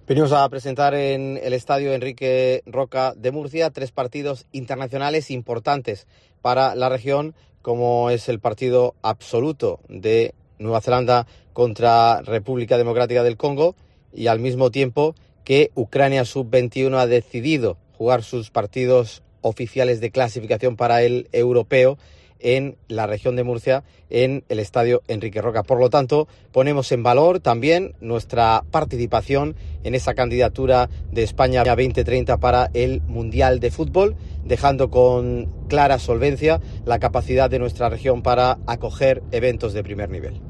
Venimos a presentar en el Estadio Enrique Roca de Murcia 3 partidos internacionales importantes para la región, como es el partido absoluto de Nueva Zelanda contra República Democrática del Congo, y al mismo tiempo que Ucrania Sub-21 ha decidido jugar sus partidos oficiales de clasificación para el europeo en la región de Murcia, en el Estadio Enrique Roca. Por lo tanto, ponemos en valor también nuestra participación en esa candidatura de España 2030 para el Mundial de Fútbol, dejando con clara solvencia la capacidad de nuestra región para acoger eventos de primer nivel.